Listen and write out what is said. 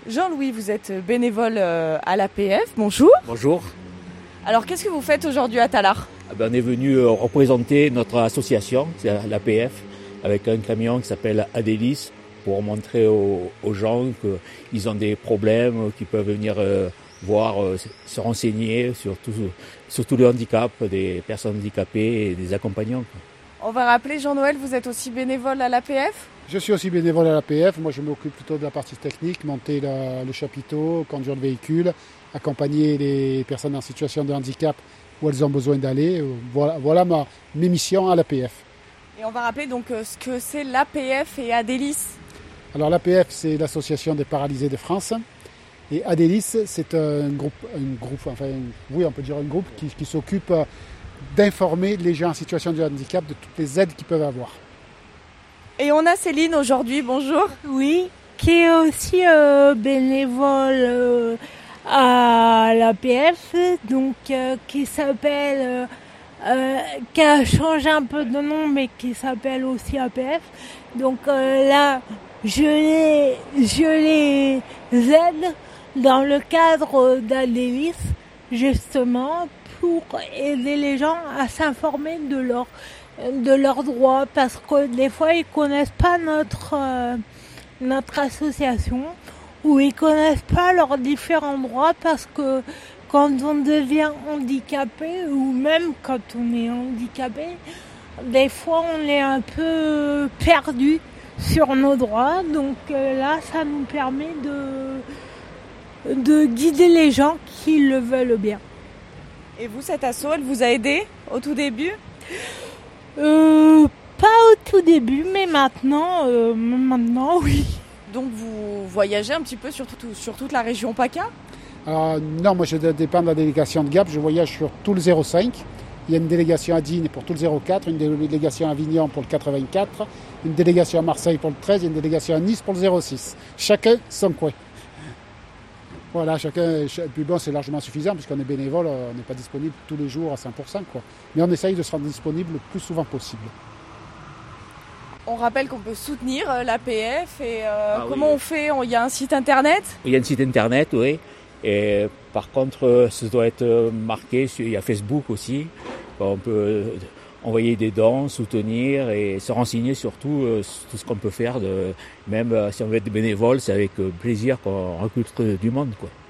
Jean-Louis, vous êtes bénévole à l'APF, bonjour. Bonjour. Alors qu'est-ce que vous faites aujourd'hui à Tallard ? On est venu représenter notre association, c'est l'APF, avec un camion qui s'appelle Adélis, pour montrer aux gens qu'ils ont des problèmes, qu'ils peuvent venir voir, se renseigner sur tout le handicap des personnes handicapées et des accompagnants. On va rappeler, Jean-Noël, vous êtes aussi bénévole à l'APF ? Je suis aussi bénévole à l'APF. Moi, je m'occupe plutôt de la partie technique, monter le chapiteau, conduire le véhicule, accompagner les personnes en situation de handicap où elles ont besoin d'aller. Voilà mes missions à l'APF. Et on va rappeler donc ce que c'est l'APF et Adélis. Alors l'APF, c'est l'Association des paralysés de France. Et Adélis, c'est un groupe, on peut dire un groupe qui s'occupe d'informer les gens en situation de handicap de toutes les aides qu'ils peuvent avoir. Et on a Céline aujourd'hui, bonjour. Oui, qui est aussi bénévole à l'APF, donc qui s'appelle, qui a changé un peu de nom, mais qui s'appelle aussi APF. Donc là, je les aide dans le cadre d'Adélis, justement, pour aider les gens à s'informer de leurs droits, parce que des fois ils connaissent pas notre association, ou ils connaissent pas leurs différents droits, parce que quand on devient handicapé, ou même quand on est handicapé, des fois on est un peu perdu sur nos droits. Donc là ça nous permet de guider les gens qui le veulent bien. Et vous, cette asso, elle vous a aidé au tout début ? Pas au tout début, mais maintenant, oui. Donc vous voyagez un petit peu sur toute la région PACA ? Non, moi je dépends de la délégation de Gap, je voyage sur tout le 05. Il y a une délégation à Digne pour tout le 04, une délégation à Avignon pour le 84, une délégation à Marseille pour le 13 et une délégation à Nice pour le 06. Chacun son coin. Voilà, puis bon, c'est largement suffisant puisqu'on est bénévole, on n'est pas disponible tous les jours à 100%, quoi. Mais on essaye de se rendre disponible le plus souvent possible. On rappelle qu'on peut soutenir l'APF et comment on fait ? Il y a un site internet ? Il y a un site internet, oui. Et par contre, ça doit être marqué, il y a Facebook aussi. On peut envoyer des dons, soutenir et se renseigner sur tout ce qu'on peut faire. Même si on veut être bénévole, c'est avec plaisir qu'on recrute du monde, quoi.